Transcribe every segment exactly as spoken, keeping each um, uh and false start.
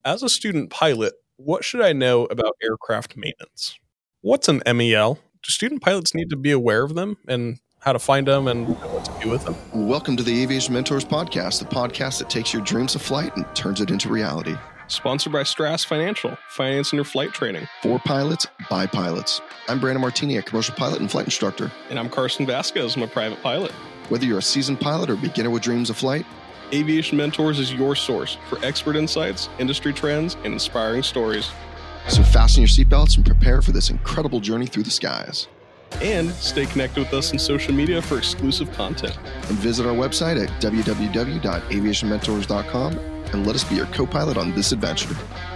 As a student pilot, what should I know about aircraft maintenance? What's an M E L? Do student pilots need to be aware of them and how to find them and what to do with them? Welcome to the Aviation Mentors Podcast, the podcast that takes your dreams of flight and turns it into reality. Sponsored by Strass Financial, financing your flight training. For pilots, by pilots. I'm Brandon Martini, a commercial pilot and flight instructor. And I'm Carson Vasquez, I'm a private pilot. Whether you're a seasoned pilot or beginner with dreams of flight, Aviation Mentors is your source for expert insights, industry trends, and inspiring stories. So fasten your seatbelts and prepare for this incredible journey through the skies. And stay connected with us on social media for exclusive content. And visit our website at w w w dot aviation mentors dot com and let us be your co-pilot on this adventure.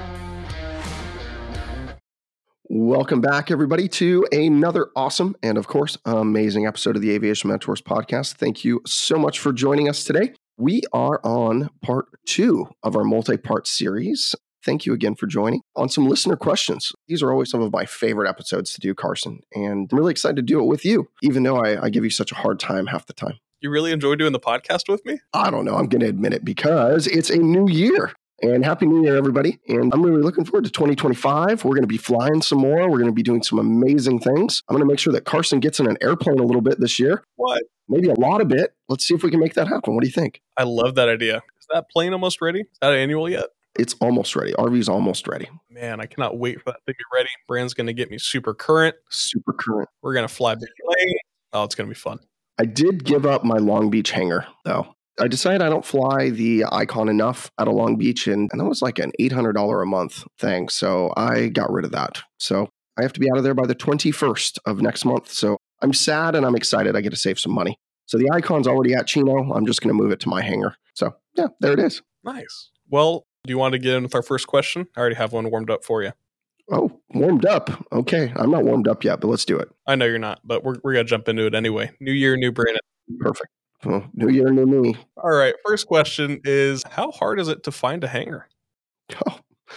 Welcome back, everybody, to another awesome and, of course, amazing episode of the Aviation Mentors Podcast. Thank you so much for joining us today. We are on part two of our multi-part series. Thank you again for joining on some listener questions. These are always some of my favorite episodes to do, Carson, and I'm really excited to do it with you, even though I, I give you such a hard time half the time. You really enjoy doing the podcast with me? I don't know. I'm going to admit it because it's a new year. And Happy New Year, everybody. And I'm really looking forward to twenty twenty-five. We're going to be flying some more. We're going to be doing some amazing things. I'm going to make sure that Carson gets in an airplane a little bit this year. What? Maybe a lot of bit. Let's see if we can make that happen. What do you think? I love that idea. Is that plane almost ready? Is that annual yet? It's almost ready. R V's almost ready. Man, I cannot wait for that to be ready. Brand's going to get me super current. Super current. We're going to fly big plane. Oh, it's going to be fun. I did give up my Long Beach hangar, though. I decided I don't fly the Icon enough out of Long Beach, and, and that was like an eight hundred dollars a month thing. So I got rid of that. So I have to be out of there by the twenty-first of next month. So I'm sad and I'm excited. I get to save some money. So the Icon's already at Chino. I'm just going to move it to my hangar. So yeah, there it is. Nice. Well, do you want to get in with our first question? I already have one warmed up for you. Oh, warmed up. Okay. I'm not warmed up yet, but let's do it. I know you're not, but we're, we're going to jump into it anyway. New year, new Brandon. Perfect. Well, new year, new me. All right. First question is, how hard is it to find a hangar? Oh,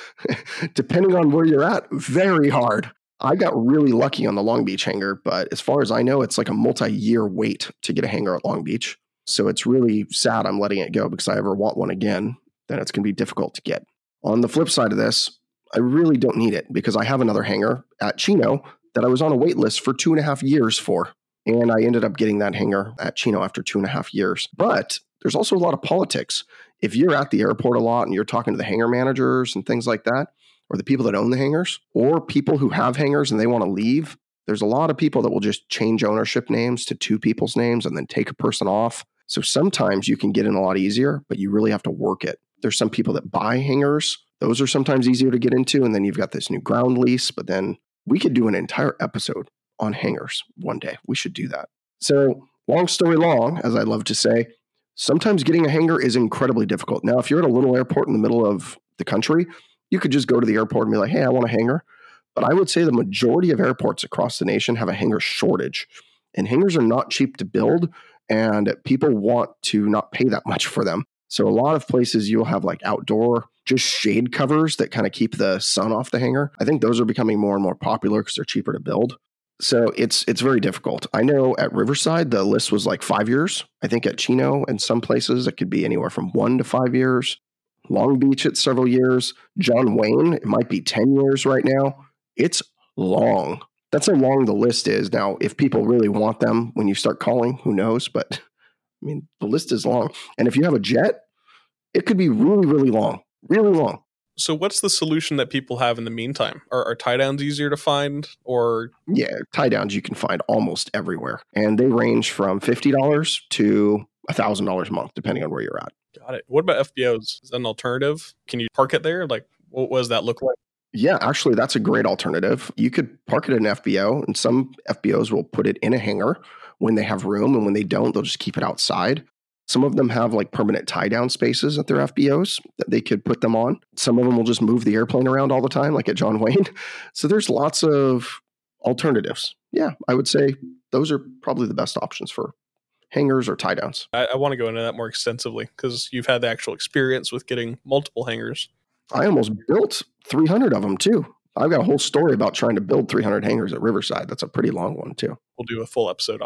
depending on where you're at, very hard. I got really lucky on the Long Beach hangar, but as far as I know, it's like a multi-year wait to get a hangar at Long Beach. So it's really sad I'm letting it go because I ever want one again, then it's going to be difficult to get. On the flip side of this, I really don't need it because I have another hangar at Chino that I was on a wait list for two and a half years for. And I ended up getting that hangar at Chino after two and a half years. But there's also a lot of politics. If you're at the airport a lot and you're talking to the hangar managers and things like that, or the people that own the hangars, or people who have hangars and they want to leave, there's a lot of people that will just change ownership names to two people's names and then take a person off. So sometimes you can get in a lot easier, but you really have to work it. There's some people that buy hangars. Those are sometimes easier to get into. And then you've got this new ground lease. But then we could do an entire episode on hangars one day. We should do that. So long story long, as I love to say, sometimes getting a hangar is incredibly difficult. Now, if you're at a little airport in the middle of the country, you could just go to the airport and be like, hey, I want a hangar. But I would say the majority of airports across the nation have a hangar shortage. And hangars are not cheap to build, and people want to not pay that much for them. So a lot of places you'll have like outdoor, just shade covers that kind of keep the sun off the hangar. I think those are becoming more and more popular because they're cheaper to build. So it's it's very difficult. I know at Riverside, the list was like five years. I think at Chino and some places, it could be anywhere from one to five years. Long Beach, it's several years. John Wayne, it might be ten years right now. It's long. That's how long the list is. Now, if people really want them when you start calling, who knows? But I mean, the list is long. And if you have a jet, it could be really, really long, really long. So what's the solution that people have in the meantime? Are, are tie downs easier to find or? Yeah, tie downs you can find almost everywhere. And they range from fifty dollars to one thousand dollars a month, depending on where you're at. Got it. What about F B Os? Is that an alternative? Can you park it there? Like, what, what does that look like? Yeah, actually, that's a great alternative. You could park it in an F B O, and some F B Os will put it in a hangar when they have room, and when they don't, they'll just keep it outside. Some of them have like permanent tie-down spaces at their F B Os that they could put them on. Some of them will just move the airplane around all the time, like at John Wayne. So there's lots of alternatives. Yeah, I would say those are probably the best options for hangars or tie-downs. I, I want to go into that more extensively because you've had the actual experience with getting multiple hangars. I almost built three hundred of them too. I've got a whole story about trying to build three hundred hangars at Riverside. That's a pretty long one too. We'll do a full episode on it.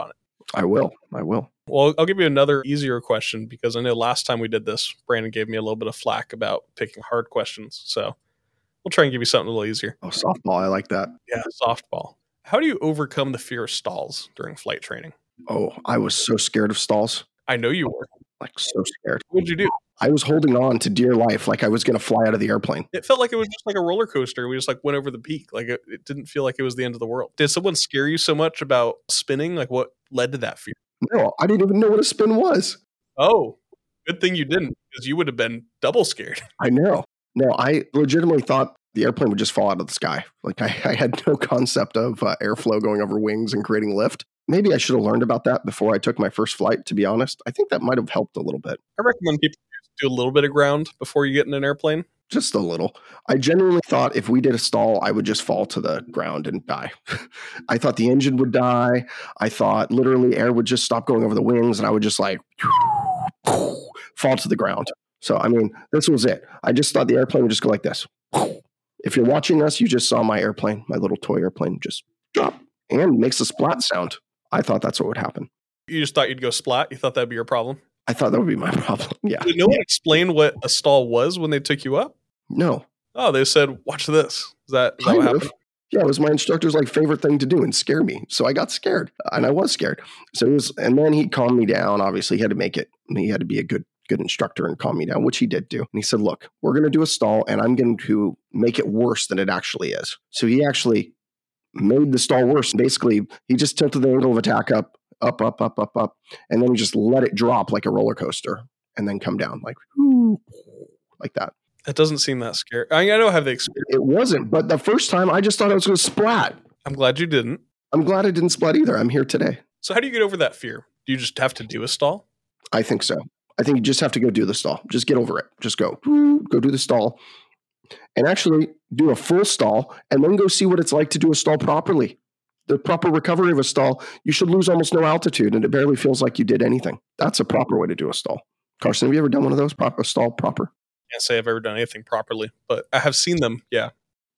I will. I will. Well, I'll give you another easier question because I know last time we did this, Brandon gave me a little bit of flack about picking hard questions. So we'll try and give you something a little easier. Oh, softball. I like that. Yeah, softball. How do you overcome the fear of stalls during flight training? Oh, I was so scared of stalls. I know you were. Like, so scared. What did you do? I was holding on to dear life like I was going to fly out of the airplane. It felt like it was just like a roller coaster. We just like went over the peak. Like it, it didn't feel like it was the end of the world. Did someone scare you so much about spinning? Like what led to that fear? No, I didn't even know what a spin was. Oh, good thing you didn't, because you would have been double scared. I know. No, I legitimately thought the airplane would just fall out of the sky. Like I, I had no concept of uh, airflow going over wings and creating lift. Maybe I should have learned about that before I took my first flight, to be honest. I think that might have helped a little bit. I recommend people do a little bit of ground before you get in an airplane. Just a little. I genuinely thought if we did a stall, I would just fall to the ground and die. I thought the engine would die. I thought literally air would just stop going over the wings and I would just like fall to the ground. So, I mean, this was it. I just thought the airplane would just go like this. If you're watching us, you just saw my airplane, my little toy airplane just drop and makes a splat sound. I thought that's what would happen. You just thought you'd go splat? You thought that'd be your problem? I thought that would be my problem. Yeah. Did no one explain what a stall was when they took you up? No. Oh, they said, watch this. Is that, is that what happened? Yeah, it was my instructor's like favorite thing to do and scare me. So I got scared and I was scared. So it was, and then he calmed me down. Obviously he had to make it, he had to be a good, good instructor and calm me down, which he did do. And he said, look, we're going to do a stall and I'm going to make it worse than it actually is. So he actually made the stall worse. Basically, he just tilted the angle of attack up, up, up, up, up, up, and then he just let it drop like a roller coaster and then come down like, like that. It doesn't seem that scary. I, mean, I don't have the experience. It wasn't, but the first time I just thought I was going to splat. I'm glad you didn't. I'm glad I didn't splat either. I'm here today. So how do you get over that fear? Do you just have to do a stall? I think so. I think you just have to go do the stall. Just get over it. Just go, go do the stall and actually do a full stall and then go see what it's like to do a stall properly. The proper recovery of a stall, you should lose almost no altitude and it barely feels like you did anything. That's a proper way to do a stall. Carson, have you ever done one of those, proper stall proper? I can't say I've ever done anything properly, but I have seen them. Yeah.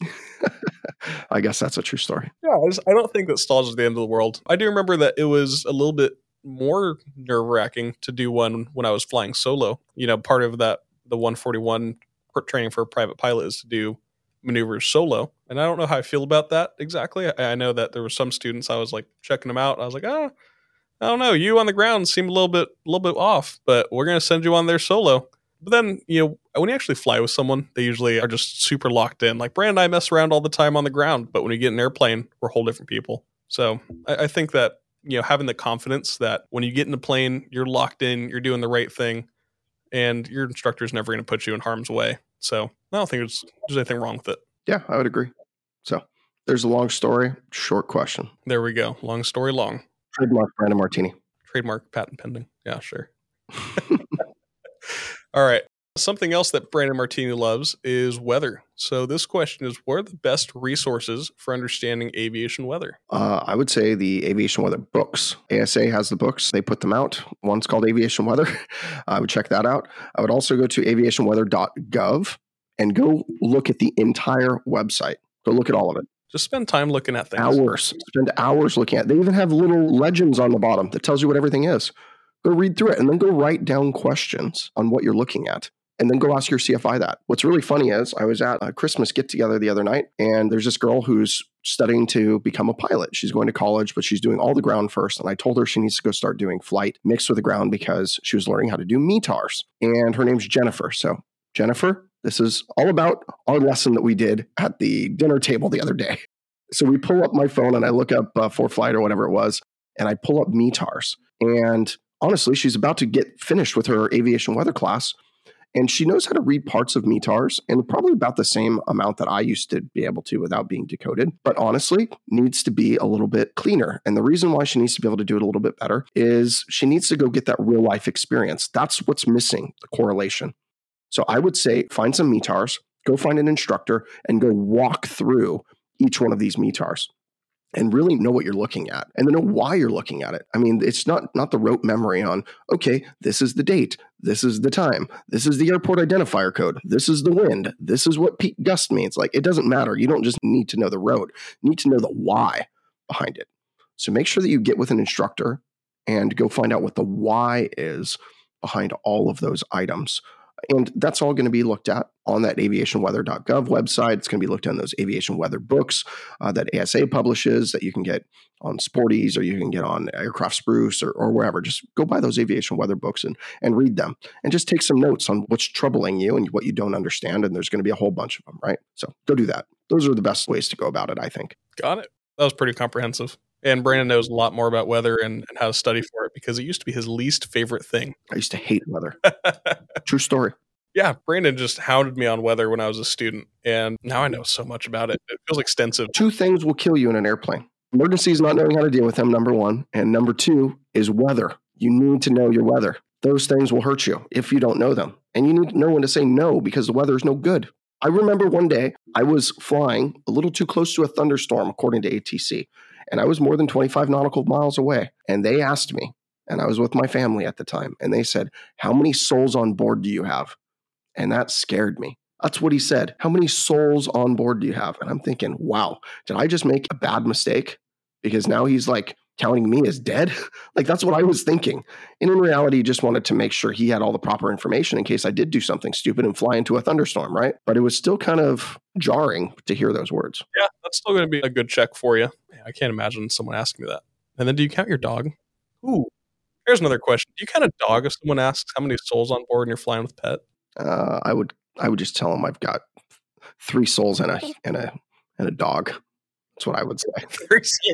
I guess that's a true story. Yeah, I, just, I don't think that stalls are the end of the world. I do remember that it was a little bit more nerve-wracking to do one when I was flying solo. You know, part of that, the one forty-one training for a private pilot is to do maneuvers solo. And I don't know how I feel about that exactly. I, I know that there were some students, I was like checking them out. I was like, oh, I don't know. You on the ground seem a little bit, a little bit off, but we're going to send you on there solo. But then, you know, when you actually fly with someone, they usually are just super locked in. Like Brand and I mess around all the time on the ground, but when we get in an airplane, we're whole different people. So I, I think that, you know, having the confidence that when you get in the plane, you're locked in, you're doing the right thing, and your instructor is never going to put you in harm's way. So I don't think there's, there's anything wrong with it. Yeah, I would agree. So there's a long story, short question. There we go. Long story long. Trademark Brandon Martini. Trademark patent pending. Yeah, sure. All right. Something else that Brandon Martini loves is weather. So this question is, what are the best resources for understanding aviation weather? Uh, I would say the aviation weather books. A S A has the books. They put them out. One's called Aviation Weather. I would check that out. I would also go to aviation weather dot gov and go look at the entire website. Go look at all of it. Just spend time looking at things. Hours. Spend hours looking at it. They even have little legends on the bottom that tells you what everything is. Go read through it and then go write down questions on what you're looking at. And then go ask your C F I that. What's really funny is I was at a Christmas get-together the other night, and there's this girl who's studying to become a pilot. She's going to college, but she's doing all the ground first. And I told her she needs to go start doing flight mixed with the ground because she was learning how to do M E T A Rs. And her name's Jennifer. So Jennifer, this is all about our lesson that we did at the dinner table the other day. So we pull up my phone and I look up uh, for flight or whatever it was, and I pull up M E T A Rs. And honestly, she's about to get finished with her aviation weather class. And she knows how to read parts of M E T A Rs and probably about the same amount that I used to be able to without being decoded. But honestly, needs to be a little bit cleaner. And the reason why she needs to be able to do it a little bit better is she needs to go get that real life experience. That's what's missing, the correlation. So I would say find some M E T A Rs, go find an instructor, and go walk through each one of these M E T A Rs. And really know what you're looking at and then know why you're looking at it. I mean, it's not not the rote memory on, okay, this is the date, this is the time, this is the airport identifier code, this is the wind, this is what peak gust means. Like, it doesn't matter. You don't just need to know the road. You need to know the why behind it. So make sure that you get with an instructor and go find out what the why is behind all of those items. And that's all going to be looked at on that aviation weather dot gov website. It's going to be looked at in those aviation weather books uh, that A S A publishes that you can get on Sporties or you can get on Aircraft Spruce or, or wherever. Just go buy those aviation weather books and, and read them and just take some notes on what's troubling you and what you don't understand. And there's going to be a whole bunch of them, right? So go do that. Those are the best ways to go about it, I think. Got it. That was pretty comprehensive. And Brandon knows a lot more about weather and, and how to study for it because it used to be his least favorite thing. I used to hate weather. True story. Yeah, Brandon just hounded me on weather when I was a student, and now I know so much about it. It feels extensive. Two things will kill you in an airplane. Emergencies, not knowing how to deal with them, number one. And number two is weather. You need to know your weather. Those things will hurt you if you don't know them. And you need to know when to say no because the weather is no good. I remember one day I was flying a little too close to a thunderstorm, according to A T C. And I was more than twenty-five nautical miles away. And they asked me, and I was with my family at the time, and they said, how many souls on board do you have? And that scared me. That's what he said. How many souls on board do you have? And I'm thinking, wow, did I just make a bad mistake? Because now he's like counting me as dead. Like that's what I was thinking. And in reality, he just wanted to make sure he had all the proper information in case I did do something stupid and fly into a thunderstorm, right? But it was still kind of jarring to hear those words. Yeah, that's still going to be a good check for you. I can't imagine someone asking me that. And then do you count your dog? Ooh, here's another question. Do you count a dog if someone asks how many souls on board and you're flying with a pet? Uh, I would I would just tell them I've got three souls and a and a and a dog. That's what I would say. Three souls.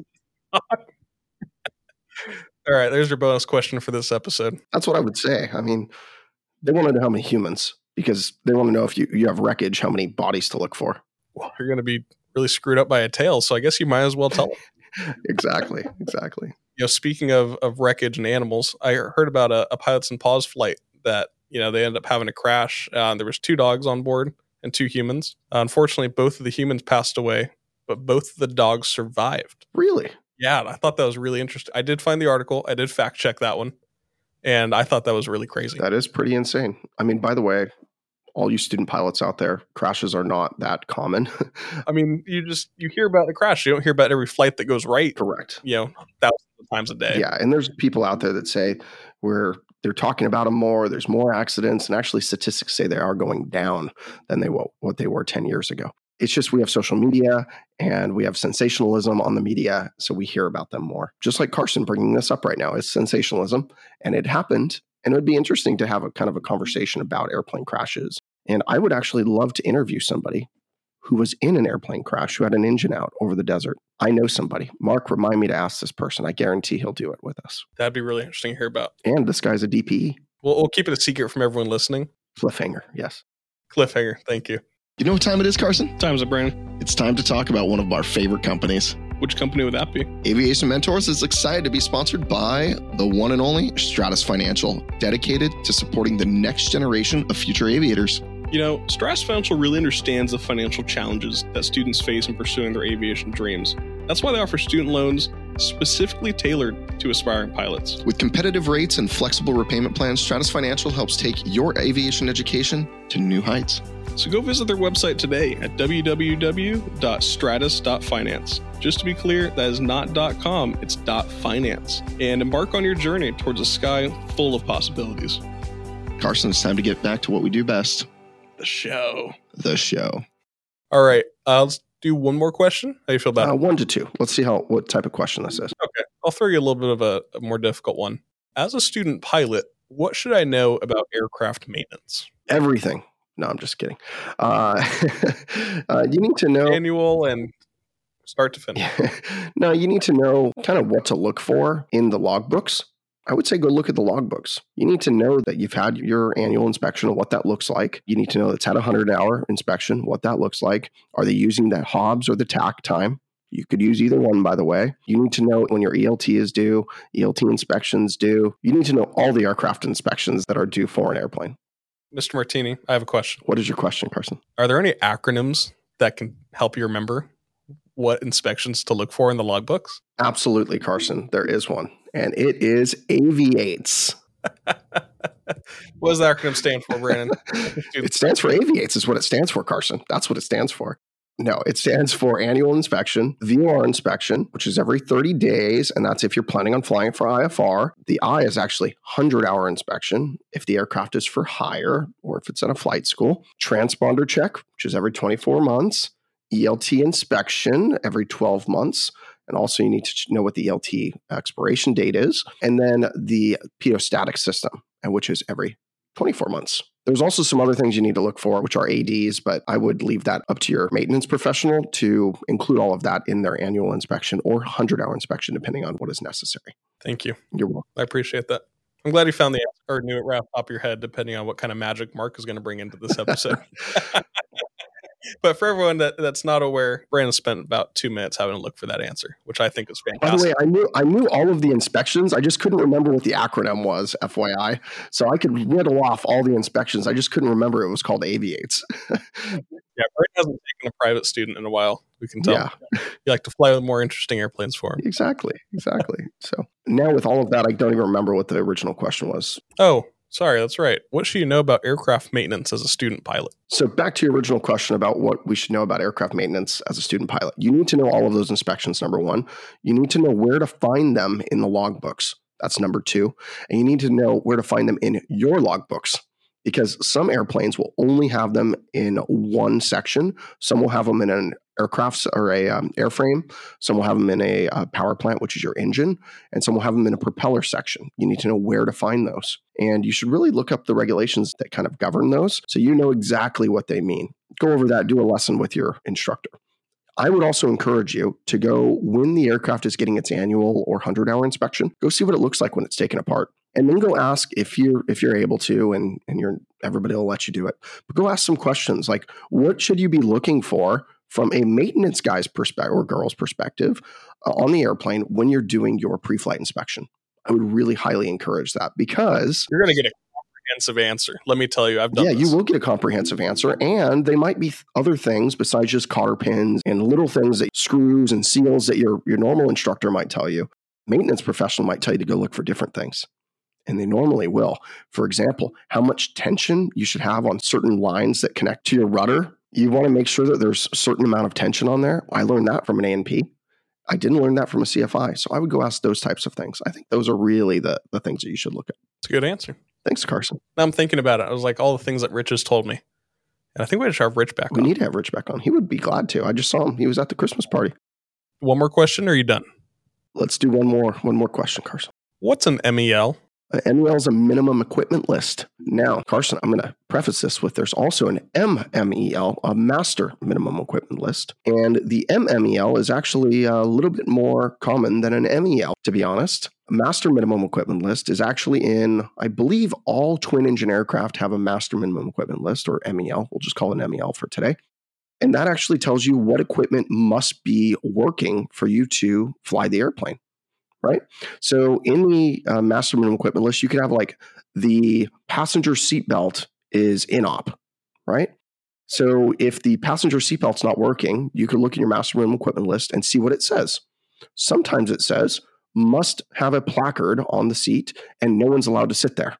All right, there's your bonus question for this episode. That's what I would say. I mean, they want to know how many humans because they want to know if you, you have wreckage, how many bodies to look for. Well, you're going to be really screwed up by a tail, so I guess you might as well tell them. Exactly, exactly. You know, speaking of, of wreckage and animals, I heard about a, a Pilots and Paws flight that, you know, they ended up having a crash. Uh, there was two dogs on board and two humans. Uh, unfortunately, both of the humans passed away, but both of the dogs survived. Really? Yeah, I thought that was really interesting. I did find the article. I did fact check that one. And I thought that was really crazy. That is pretty insane. I mean, by the way, all you student pilots out there, crashes are not that common. I mean, you just, you hear about the crash. You don't hear about every flight that goes right. Correct. You know, thousands of times a day. Yeah. And there's people out there that say we're, they're talking about them more. There's more accidents. And actually statistics say they are going down than they what, what they were ten years ago. It's just we have social media and we have sensationalism on the media. So we hear about them more. Just like Carson bringing this up right now is sensationalism. And it happened. And it would be interesting to have a kind of a conversation about airplane crashes. And I would actually love to interview somebody who was in an airplane crash, who had an engine out over the desert. I know somebody. Mark, remind me to ask this person. I guarantee he'll do it with us. That'd be really interesting to hear about. And this guy's a D P E. We'll, we'll keep it a secret from everyone listening. Cliffhanger, yes. Cliffhanger, thank you. You know what time it is, Carson? Time's up, Brandon. It's time to talk about one of our favorite companies. Which company would that be? Aviation Mentors is excited to be sponsored by the one and only Stratus Financial, dedicated to supporting the next generation of future aviators. You know, Stratus Financial really understands the financial challenges that students face in pursuing their aviation dreams. That's why they offer student loans specifically tailored to aspiring pilots. With competitive rates and flexible repayment plans, Stratus Financial helps take your aviation education to new heights. So go visit their website today at w w w dot stratus dot finance. Just to be clear, that is not .com, it's .finance. And embark on your journey towards a sky full of possibilities. Carson, it's time to get back to what we do best. The show. The show. All right, uh, let's do one more question. How do you feel about Uh, it? one to two. Let's see how what type of question this is. Okay, I'll throw you a little bit of a, a more difficult one. As a student pilot, what should I know about aircraft maintenance? Everything. No, I'm just kidding. Uh, uh, you need to know. Manual and start to finish. No, you need to know kind of what to look for in the logbooks. I would say go look at the logbooks. You need to know that you've had your annual inspection and what that looks like. You need to know it's had a hundred-hour inspection, what that looks like. Are they using the Hobbs or the T A C time? You could use either one, by the way. You need to know when your E L T is due, E L T inspections due. You need to know all the aircraft inspections that are due for an airplane. Mister Martini, I have a question. What is your question, Carson? Are there any acronyms that can help you remember what inspections to look for in the logbooks? Absolutely, Carson. There is one, and it is AVIATES. What does the acronym stand for, Brandon? It stands for AVIATES is what it stands for, Carson. That's what it stands for. No, it stands for annual inspection, V O R inspection, which is every thirty days. And that's if you're planning on flying for I F R. The I is actually one hundred hour inspection if the aircraft is for hire or if it's at a flight school. Transponder check, which is every twenty-four months. E L T inspection every twelve months. And also you need to know what the E L T expiration date is. And then the pitot-static system, which is every twenty-four months. There's also some other things you need to look for, which are A Ds, but I would leave that up to your maintenance professional to include all of that in their annual inspection or one hundred hour inspection, depending on what is necessary. Thank you. You're welcome. I appreciate that. I'm glad you found the answer or knew it right off the top of your head, depending on what kind of magic Mark is going to bring into this episode. But for everyone that, that's not aware, Brandon spent about two minutes having to look for that answer, which I think is fantastic. By the way, I knew I knew all of the inspections. I just couldn't remember what the acronym was, F Y I. So I could riddle off all the inspections. I just couldn't remember it was called Aviates. Yeah, Brandon hasn't taken a private student in a while. We can tell. Yeah. You like to fly with more interesting airplanes for him. Exactly. Exactly. So now with all of that, I don't even remember what the original question was. Oh, sorry, that's right. What should you know about aircraft maintenance as a student pilot? So back to your original question about what we should know about aircraft maintenance as a student pilot. You need to know all of those inspections, number one. You need to know where to find them in the logbooks. That's number two. And you need to know where to find them in your logbooks, because some airplanes will only have them in one section. Some will have them in an aircraft or a um, airframe. Some will have them in a uh, power plant, which is your engine, and some will have them in a propeller section. You need to know where to find those. And you should really look up the regulations that kind of govern those so you know exactly what they mean. Go over that, do a lesson with your instructor. I would also encourage you to go when the aircraft is getting its annual or one hundred hour inspection, go see what it looks like when it's taken apart. And then go ask if you're if you're able to, and, and you're everybody will let you do it. But go ask some questions like, what should you be looking for from a maintenance guy's perspective or girl's perspective uh, on the airplane when you're doing your pre-flight inspection? I would really highly encourage that, because you're going to get a comprehensive answer. Let me tell you, I've done yeah, this. You will get a comprehensive answer, and they might be other things besides just cotter pins and little things that screws and seals that your your normal instructor might tell you. Maintenance professional might tell you to go look for different things. And they normally will. For example, how much tension you should have on certain lines that connect to your rudder. You want to make sure that there's a certain amount of tension on there. I learned that from an A N P. I didn't learn that from a C F I. So I would go ask those types of things. I think those are really the, the things that you should look at. It's a good answer. Thanks, Carson. Now I'm thinking about it. I was like, all the things that Rich has told me. And I think we should have Rich back we on. We need to have Rich back on. He would be glad to. I just saw him. He was at the Christmas party. One more question, or are you done? Let's do one more, one more question, Carson. What's an M E L? An M E L is a minimum equipment list. Now, Carson, I'm going to preface this with there's also an M M E L, a master minimum equipment list. And the M M E L is actually a little bit more common than an M E L, to be honest. A master minimum equipment list is actually in, I believe all twin engine aircraft have a master minimum equipment list, or M E L. We'll just call it an M E L for today. And that actually tells you what equipment must be working for you to fly the airplane. Right? So in the uh, master minimum equipment list, you could have like the passenger seatbelt is in op, right? So if the passenger seatbelt's not working, you could look in your master minimum equipment list and see what it says. Sometimes it says must have a placard on the seat and no one's allowed to sit there.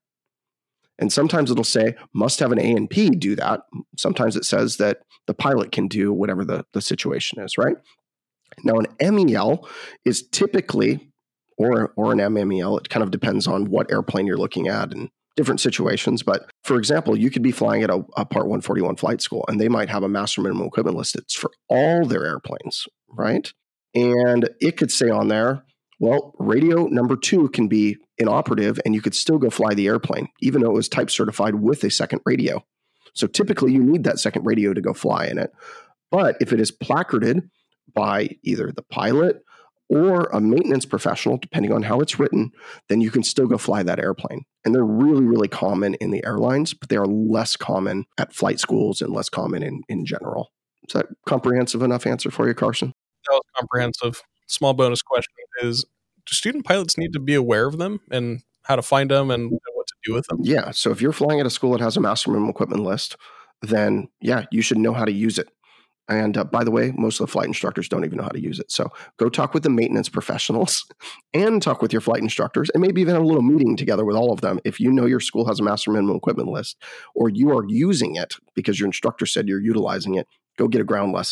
And sometimes it'll say must have an A N P do that. Sometimes it says that the pilot can do whatever the, the situation is, right? Now an M E L is typically or or an M M E L. It kind of depends on what airplane you're looking at and different situations. But for example, you could be flying at a, a Part one forty-one flight school, and they might have a master minimum equipment list that's for all their airplanes, right? And it could say on there, well, radio number two can be inoperative, and you could still go fly the airplane, even though it was type certified with a second radio. So typically, you need that second radio to go fly in it. But if it is placarded by either the pilot or a maintenance professional, depending on how it's written, then you can still go fly that airplane. And they're really, really common in the airlines, but they are less common at flight schools and less common in, in general. Is that comprehensive enough answer for you, Carson? That was comprehensive. Small bonus question is, do student pilots need to be aware of them and how to find them and what to do with them? Yeah. So if you're flying at a school that has a master minimum equipment list, then yeah, you should know how to use it. And uh, by the way, most of the flight instructors don't even know how to use it. So go talk with the maintenance professionals and talk with your flight instructors, and maybe even have a little meeting together with all of them. If you know your school has a master minimum equipment list, or you are using it because your instructor said you're utilizing it, go get a ground lesson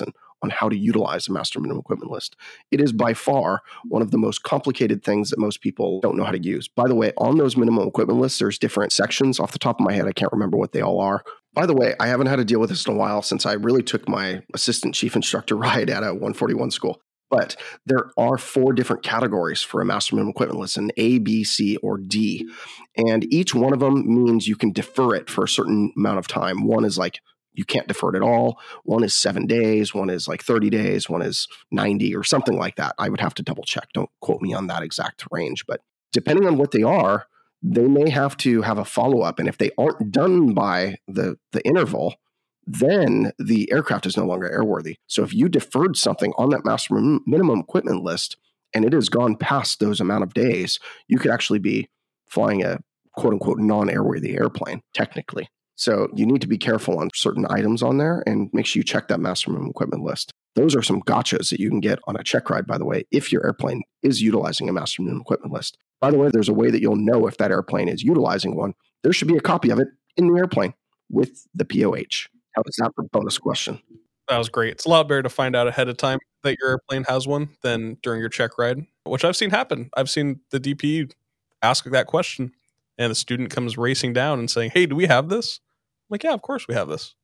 on how to utilize a master minimum equipment list. It is by far one of the most complicated things that most people don't know how to use. By the way, on those minimum equipment lists, there's different sections. Off the top of my head, I can't remember what they all are. By the way, I haven't had to deal with this in a while since I really took my assistant chief instructor ride at a one forty-one school. But there are four different categories for a master minimum equipment list, an A, B, C, or D. And each one of them means you can defer it for a certain amount of time. One is like, you can't defer it at all. One is seven days. One is like thirty days. One is ninety or something like that. I would have to double check. Don't quote me on that exact range. But depending on what they are, they may have to have a follow-up. And if they aren't done by the, the interval, then the aircraft is no longer airworthy. So if you deferred something on that master minimum equipment list and it has gone past those amount of days, you could actually be flying a quote-unquote non-airworthy airplane, technically. So you need to be careful on certain items on there and make sure you check that master minimum equipment list. Those are some gotchas that you can get on a check ride, by the way, if your airplane is utilizing a master minimum equipment list. By the way, there's a way that you'll know if that airplane is utilizing one. There should be a copy of it in the airplane with the P O H. How was that for a bonus question? That was great. It's a lot better to find out ahead of time that your airplane has one than during your check ride, which I've seen happen. I've seen the D P ask that question and the student comes racing down and saying, hey, do we have this? I'm like, yeah, of course we have this.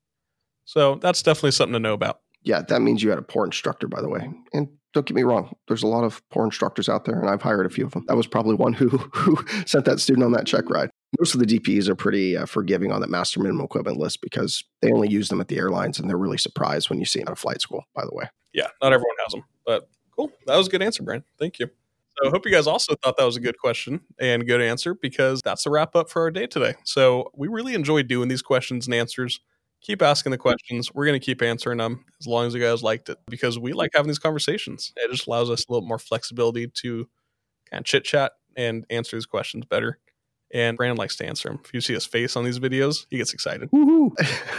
So that's definitely something to know about. Yeah, that means you had a poor instructor, by the way. And don't get me wrong, there's a lot of poor instructors out there, and I've hired a few of them. That was probably one who, who sent that student on that check ride. Most of the D Ps are pretty uh, forgiving on that master minimum equipment list because they only use them at the airlines, and they're really surprised when you see them at a flight school, by the way. Yeah, not everyone has them, but cool. That was a good answer, Brian. Thank you. So I hope you guys also thought that was a good question and good answer, because that's a wrap up for our day today. So we really enjoyed doing these questions and answers. Keep asking the questions. We're going to keep answering them as long as you guys liked it, because we like having these conversations. It just allows us a little more flexibility to kind of chit chat and answer these questions better. And Brandon likes to answer them. If you see his face on these videos, he gets excited. Woohoo!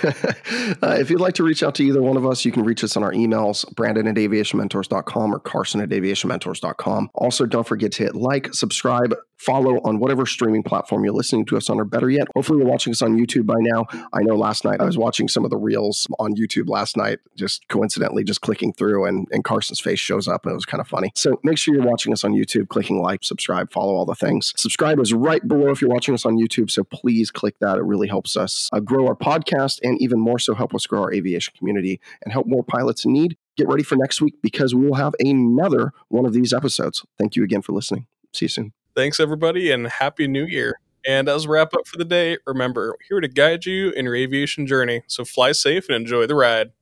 uh, if you'd like to reach out to either one of us, you can reach us on our emails, Brandon at aviation mentors dot com or Carson at aviation mentors dot com. Also, don't forget to hit like, subscribe, follow on whatever streaming platform you're listening to us on, or better yet, hopefully you're watching us on YouTube by now. I know last night I was watching some of the reels on YouTube last night, just coincidentally just clicking through, and, and Carson's face shows up, and it was kind of funny. So make sure you're watching us on YouTube, clicking like, subscribe, follow all the things. Subscribe is right below if you're watching us on YouTube, so please click that. It really helps us uh, grow our podcast, and even more so help us grow our aviation community and help more pilots in need. Get ready for next week, because we will have another one of these episodes. Thank you again for listening. See you soon. Thanks, everybody, and Happy New Year. And as we wrap up for the day, remember, we're here to guide you in your aviation journey. So fly safe and enjoy the ride.